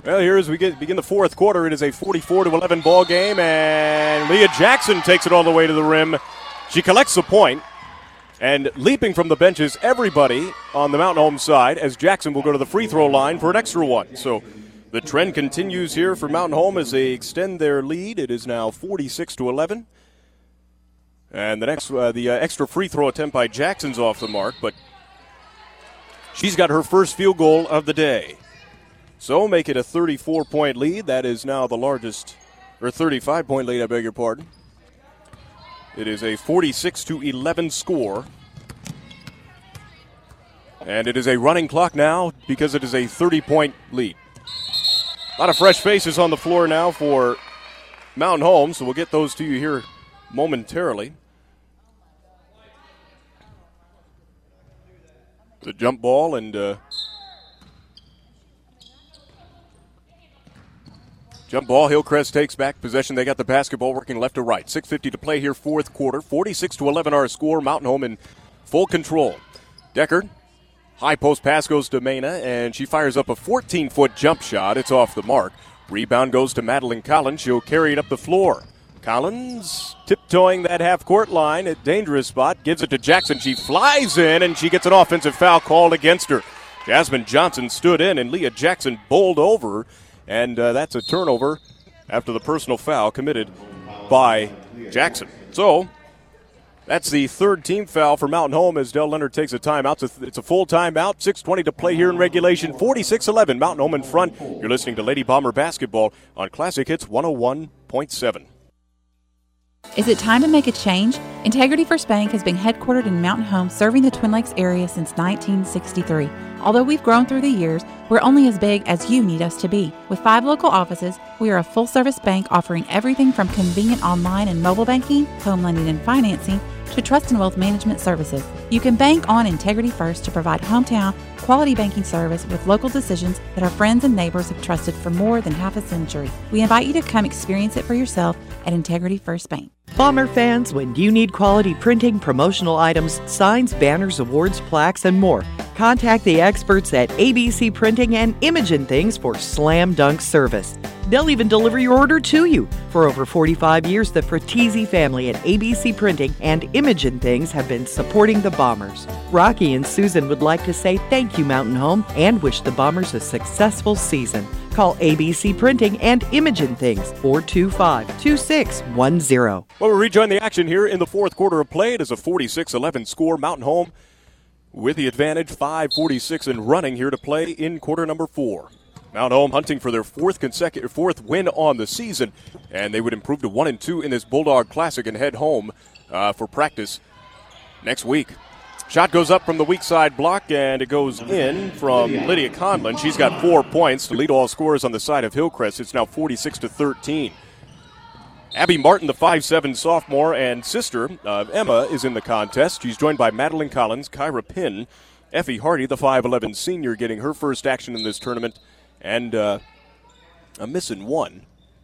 Well, here as we begin the fourth quarter, it is a 44-11 ball game, and Leah Jackson takes it all the way to the rim. She collects the point, and leaping from the benches, everybody on the Mountain Home side, as Jackson will go to the free throw line for an extra one. So the trend continues here for Mountain Home as they extend their lead. It is now 46-11. And the extra free throw attempt by Jackson's off the mark, but she's got her first field goal of the day. So make it a 34-point lead. That is now the largest, or 35-point lead, I beg your pardon. It is a 46-11 score. And it is a running clock now because it is a 30-point lead. A lot of fresh faces on the floor now for Mountain Home, so we'll get those to you here momentarily. The jump ball and jump ball. Hillcrest takes back possession. They got the basketball working left to right. 6:50 to play here, fourth quarter. 46-11 our score. Mountain Home in full control. Decker, high post pass goes to Mena, and she fires up a 14-foot jump shot. It's off the mark. Rebound goes to Madeline Collins. She'll carry it up the floor. Collins tiptoeing that half-court line at dangerous spot. Gives it to Jackson. She flies in, and she gets an offensive foul called against her. Jasmine Johnson stood in, and Leah Jackson bowled over. And that's a turnover after the personal foul committed by Jackson. So that's the third team foul for Mountain Home as Dell Leonard takes a timeout. It's a full timeout. 6:20 to play here in regulation. 46-11, Mountain Home in front. You're listening to Lady Bomber Basketball on Classic Hits 101.7. Is it time to make a change? Integrity First Bank has been headquartered in Mountain Home, serving the Twin Lakes area since 1963. Although we've grown through the years, we're only as big as you need us to be. With 5 local offices, we are a full-service bank offering everything from convenient online and mobile banking, home lending and financing, to trust and wealth management services. You can bank on Integrity First to provide hometown, quality banking service with local decisions that our friends and neighbors have trusted for more than half a century. We invite you to come experience it for yourself at Integrity First Bank. Bomber fans, when you need quality printing, promotional items, signs, banners, awards, plaques, and more, contact the experts at ABC Printing and Imogen Things for slam dunk service. They'll even deliver your order to you. For over 45 years, the Fratesi family at ABC Printing and Imogen Things have been supporting the Bombers. Rocky and Susan would like to say thank you, Mountain Home, and wish the Bombers a successful season. Call ABC Printing and Imogen Things, 425-2610. Well, we rejoin the action here in the fourth quarter of play. It is a 46-11 score. Mountain Home with the advantage, 5:46 and running here to play in quarter number 4. Mountain Home hunting for their fourth win on the season, and they would improve to 1-2 in this Bulldog Classic and head home for practice next week. Shot goes up from the weak side block, and it goes in from Lydia Conlon. She's got 4 points to lead all scorers on the side of Hillcrest. It's now 46-13. Abby Martin, the 5'7 sophomore and sister of Emma, is in the contest. She's joined by Madeline Collins, Kyra Pinn, Effie Hardy, the 5'11 senior, getting her first action in this tournament, and a missing one.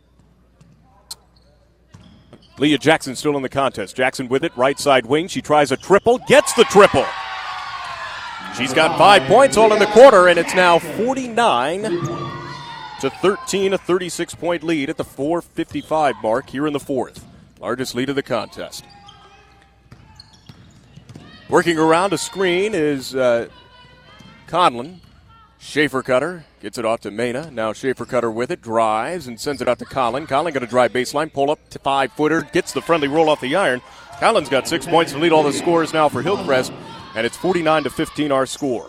Leah Jackson still in the contest. Jackson with it, right side wing. She tries a triple, gets the triple. She's got 5 points all in the quarter, and it's now 49-13, a 36-point lead at the 4:55 mark here in the fourth. Largest lead of the contest. Working around a screen is Conlon. Schaefer Cutter gets it off to Mena. Now Schaefer Cutter with it, drives and sends it out to Collin. Collin going to drive baseline, pull up to 5-footer, gets the friendly roll off the iron. Collin's got 6 points to lead all the scores now for Hillcrest, and it's 49-15 our score.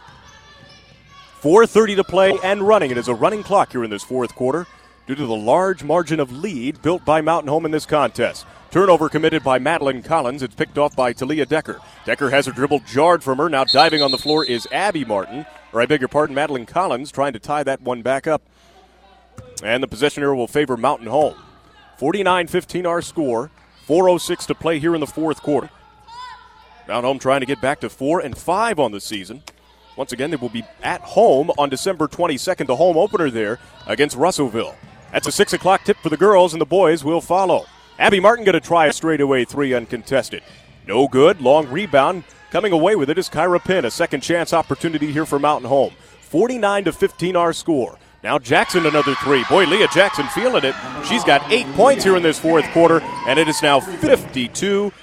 4:30 to play and running. It is a running clock here in this fourth quarter due to the large margin of lead built by Mountain Home in this contest. Turnover committed by Madeline Collins. It's picked off by Talia Decker. Decker has her dribble jarred from her. Now diving on the floor is Abby Martin. Or I beg your pardon, Madeline Collins trying to tie that one back up. And the possession here will favor Mountain Home. 49-15 our score. 4:06 to play here in the fourth quarter. Mountain Home trying to get back to 4-5 on the season. Once again, they will be at home on December 22nd, the home opener there against Russellville. That's a 6 o'clock tip for the girls, and the boys will follow. Abby Martin going to try a straightaway 3 uncontested. No good. Long rebound. Coming away with it is Kyra Pinn. A second chance opportunity here for Mountain Home. 49-15 our score. Now Jackson another three. Boy, Leah Jackson feeling it. She's got 8 points here in this fourth quarter, and it is now 52-15.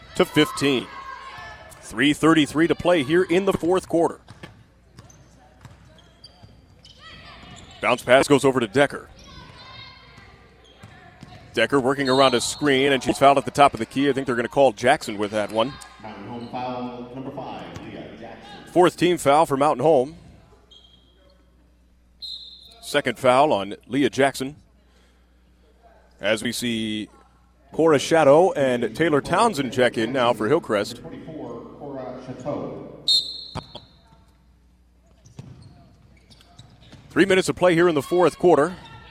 3:33 to play here in the fourth quarter. Bounce pass goes over to Decker. Decker working around a screen, and she's fouled at the top of the key. I think they're going to call Jackson with that one. Mountain Home foul number 5, Leah Jackson. Fourth team foul for Mountain Home. Second foul on Leah Jackson. As we see Cora Shadow and Taylor Townsend check in now for Hillcrest. 24, Cora Chateau. 3 minutes of play here in the fourth quarter.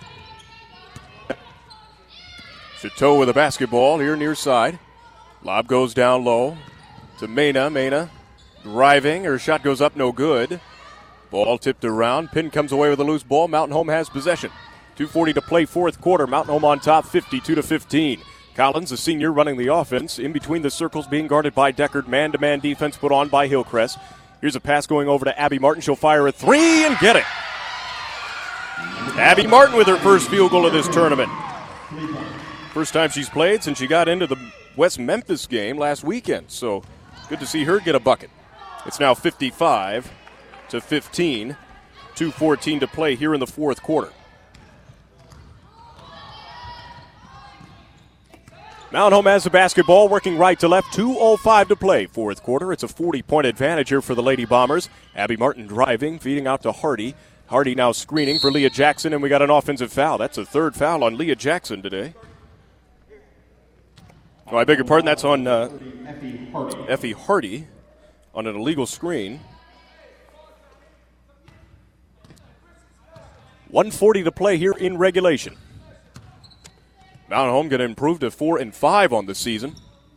Chateau with a basketball here near side. Lob goes down low to Mena. Mena driving. Her shot goes up, no good. Ball tipped around. Pin comes away with a loose ball. Mountain Home has possession. 2:40 to play fourth quarter. Mountain Home on top, 52-15. Collins, a senior, running the offense. In between the circles, being guarded by Deckard. Man-to-man defense put on by Hillcrest. Here's a pass going over to Abby Martin. She'll fire a three and get it. Abby Martin with her first field goal of this tournament. First time she's played since she got into the West Memphis game last weekend. So good to see her get a bucket. It's now 55-15. 2:14 to play here in the fourth quarter. Mountain Home has the basketball, working right to left. 2:05 to play, fourth quarter. It's a 40-point advantage here for the Lady Bombers. Abby Martin driving, feeding out to Hardy. Hardy now screening for Leah Jackson, and we got an offensive foul. That's a third foul on Leah Jackson today. Oh, I beg your pardon, that's on Effie Hardy on an illegal screen. 1:40 to play here in regulation. Mountain Home going to improve to 4-5 on the season.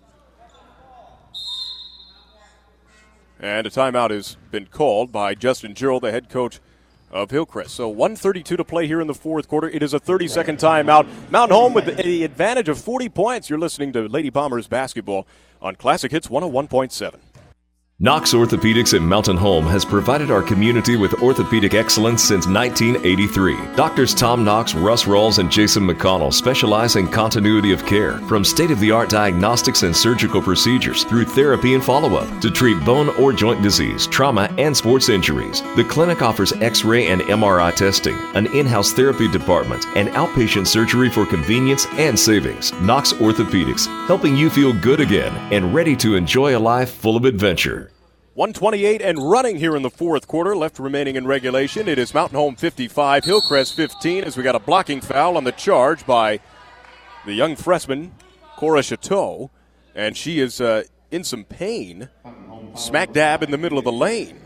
And a timeout has been called by Justin Gerald, the head coach of Hillcrest. So 1:32 to play here in the fourth quarter. It is a 30-second timeout. Mountain Home with the advantage of 40 points. You're listening to Lady Bombers basketball on Classic Hits 101.7. Knox Orthopedics in Mountain Home has provided our community with orthopedic excellence since 1983. Doctors Tom Knox, Russ Rawls, and Jason McConnell specialize in continuity of care, from state-of-the-art diagnostics and surgical procedures through therapy and follow-up to treat bone or joint disease, trauma, and sports injuries. The clinic offers X-ray and MRI testing, an in-house therapy department, and outpatient surgery for convenience and savings. Knox Orthopedics, helping you feel good again and ready to enjoy a life full of adventure. 1:28 and running here in the fourth quarter, left remaining in regulation. It is Mountain Home 55, Hillcrest 15, as we got a blocking foul on the charge by the young freshman, Cora Chateau, and she is in some pain, smack dab in the middle of the lane.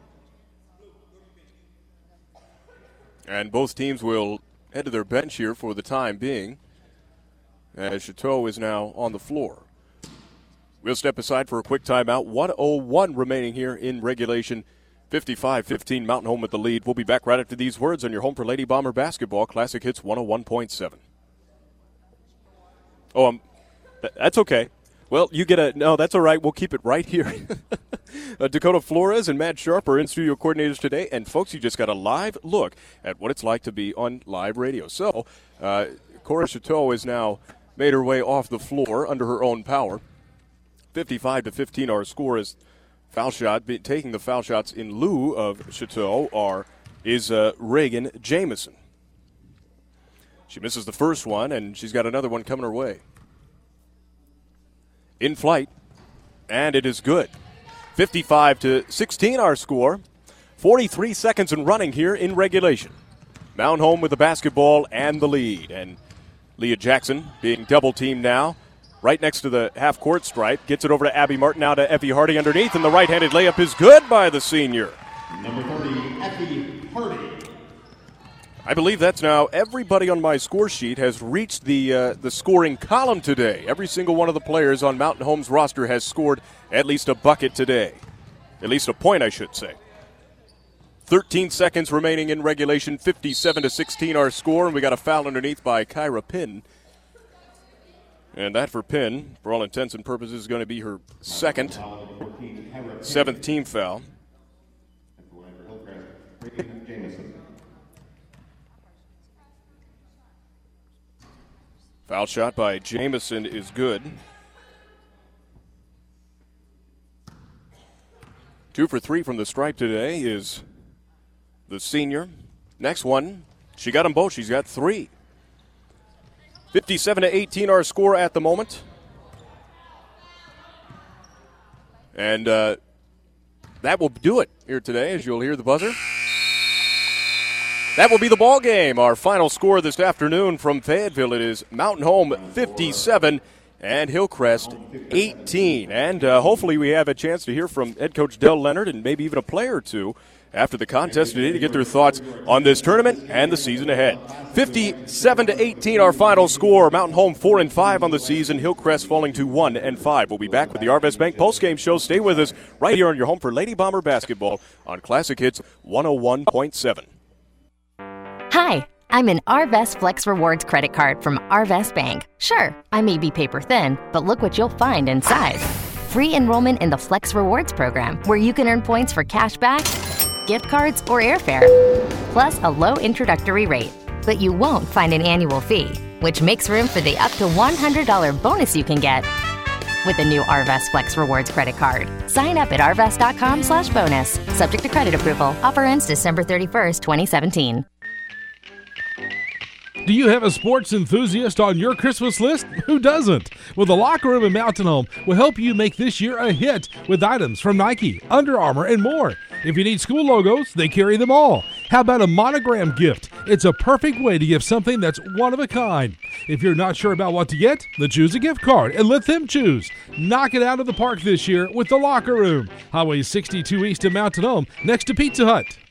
And both teams will head to their bench here for the time being, as Chateau is now on the floor. We'll step aside for a quick timeout. 1:01 remaining here in regulation. 55-15, Mountain Home with the lead. We'll be back right after these words on your home for Lady Bomber basketball, Classic Hits 101.7. Oh, that's okay. Well, you get no, that's all right. We'll keep it right here. Dakota Flores and Matt Sharp are in-studio coordinators today. And, folks, you just got a live look at what it's like to be on live radio. So, Cora Chateau has now made her way off the floor under her own power. 55-15, our score is foul shot. Taking the foul shots in lieu of Chateau is Reagan Jamison. She misses the first one, and she's got another one coming her way. In flight, and it is good. 55-16, our score. 43 seconds and running here in regulation. Mountain Home with the basketball and the lead. And Leah Jackson being double-teamed now. Right next to the half-court stripe. Gets it over to Abby Martin, now to Effie Hardy underneath, and the right-handed layup is good by the senior. Number 30, Effie Hardy. I believe that's now everybody on my score sheet has reached the scoring column today. Every single one of the players on Mountain Home's roster has scored at least a bucket today. At least a point, I should say. 13 seconds remaining in regulation. 57-16 our score, and we got a foul underneath by Kyra Pinn. And that for Pinn, for all intents and purposes, is going to be her second, seventh team foul. Foul shot by Jamison is good. 2 for 3 from the stripe today is the senior. Next one, she got them both. She's got 3. 57-18 our score at the moment. And that will do it here today, as you'll hear the buzzer. That will be the ball game. Our final score this afternoon from Fayetteville, it is Mountain Home 57 and Hillcrest 18. And hopefully we have a chance to hear from head coach Del Leonard and maybe even a player or two after the contest today to get their thoughts on this tournament and the season ahead. 57-18 our final score. Mountain Home 4-5 on the season. Hillcrest falling to 1-5. We'll be back with the Arvest Bank postgame show. Stay with us right here on your home for Lady Bomber basketball on Classic Hits 101.7. Hi, I'm an Arvest Flex Rewards credit card from Arvest Bank. Sure, I may be paper thin, but look what you'll find inside. Free enrollment in the Flex Rewards program, where you can earn points for cash back, gift cards, or airfare, plus a low introductory rate. But you won't find an annual fee, which makes room for the up to $100 bonus you can get with the new Arvest Flex Rewards credit card. Sign up at arvest.com/bonus. Subject to credit approval. Offer ends December 31st, 2017. Do you have a sports enthusiast on your Christmas list? Who doesn't? Well, the Locker Room in Mountain Home will help you make this year a hit with items from Nike, Under Armour, and more. If you need school logos, they carry them all. How about a monogram gift? It's a perfect way to give something that's one of a kind. If you're not sure about what to get, then choose a gift card and let them choose. Knock it out of the park this year with the Locker Room. Highway 62 East in Mountain Home, next to Pizza Hut.